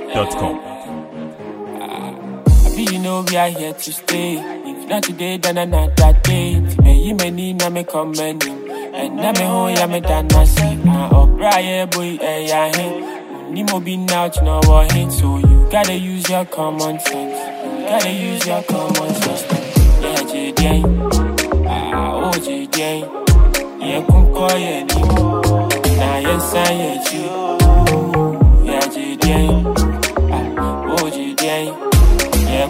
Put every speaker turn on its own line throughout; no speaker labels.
NigerPickup.com.
You know we are here to stay. If not today, then another day. Me many na me comment. And na me home ya me done na see. Brian boy ya he. Ni mo be out no what hit. So you gotta use your common sense. You gotta use your common sense. Yeah, JD. Oh JD. Yeah, kunko ye ni. Na yes I you. Yeah, JD. Oh JD. Yeah,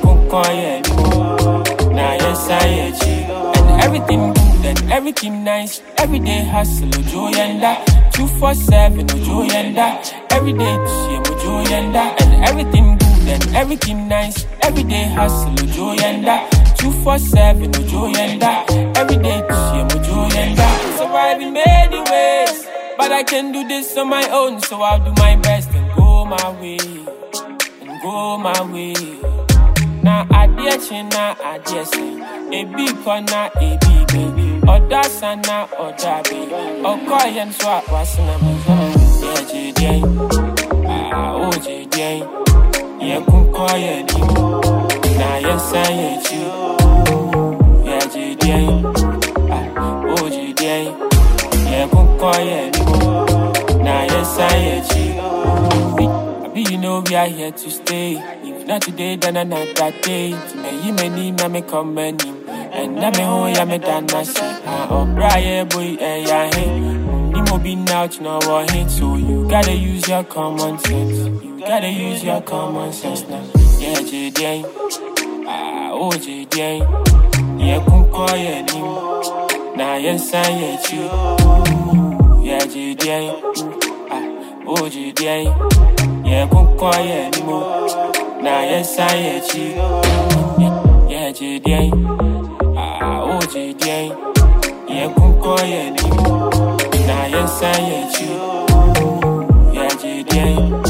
now yes I and everything good and everything nice. Every day hustle, joy and that 247, joy and that every day to see joy and that and everything good and everything nice. Every day hustle, joy and that 247, joy and that every day to see joy and that. Surviving many ways, but I can do this on my own, so I'll do my best and go my way, and go my way. Na adie na adie say ebi kona ebi baby oda sana oda baby okoyen so wasna me yeah jidien oh jidien yeah kunkoye ni na yesa yechi yeah jidien oh jidien yeah kunkoye ni na yesa yechi. You know we are here to stay. If not today, then another day. Me many na me comment. And na me home ya me done na see. Brian boy ya he. Ni mo be out no what hit. So you gotta use your common sense. You gotta use your common sense now. Yeah, JD. Oh JD. Yeah, kunko ye ni. Na yes I you. Yeah, JD. Oh JD. Yeah, kunko ye ni mo. Na yes I yeah, JD. Oh JD. Yeah, kunko ye ni mo. Na yes I yeah, JD.